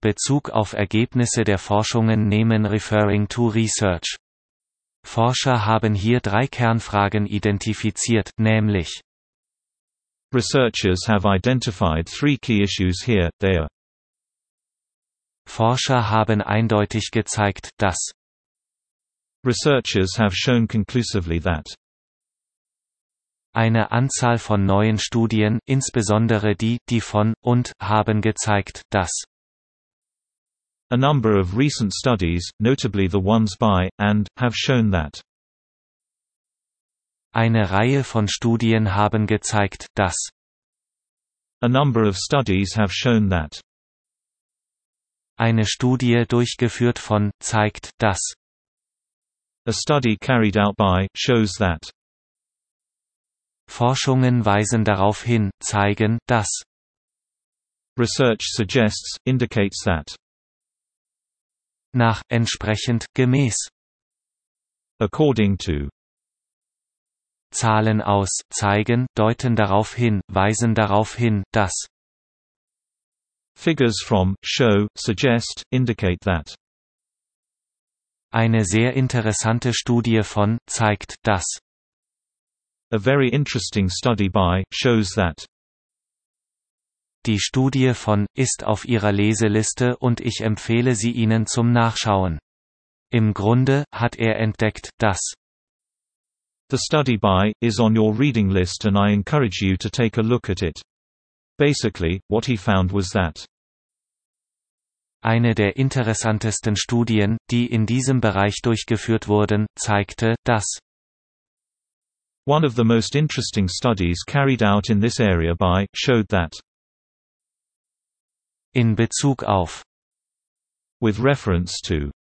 Bezug auf Ergebnisse der Forschungen nehmen referring to research. Forscher haben hier 3 Kernfragen identifiziert, nämlich Researchers have identified 3 key issues here. They are: Forscher haben eindeutig gezeigt, dass Researchers have shown conclusively that eine Anzahl von neuen Studien, insbesondere die von und haben gezeigt, dass a number of recent studies, notably the ones by and have shown that eine Reihe von Studien haben gezeigt, dass a number of studies have shown that eine Studie durchgeführt von zeigt, dass a study carried out by shows that Forschungen weisen darauf hin, zeigen, dass research suggests, indicates that nach, entsprechend, gemäß according to Zahlen aus, zeigen, deuten darauf hin, weisen darauf hin, dass figures from show, suggest, indicate that eine sehr interessante Studie von zeigt, dass a very interesting study by shows that die Studie von ist auf Ihrer Leseliste und ich empfehle sie Ihnen zum Nachschauen. Im Grunde hat er entdeckt, dass the study by is on your reading list and I encourage you to take a look at it. Basically, what he found was that eine der interessantesten Studien, die in diesem Bereich durchgeführt wurden, zeigte, dass one of the most interesting studies carried out in this area by showed that in Bezug auf with reference to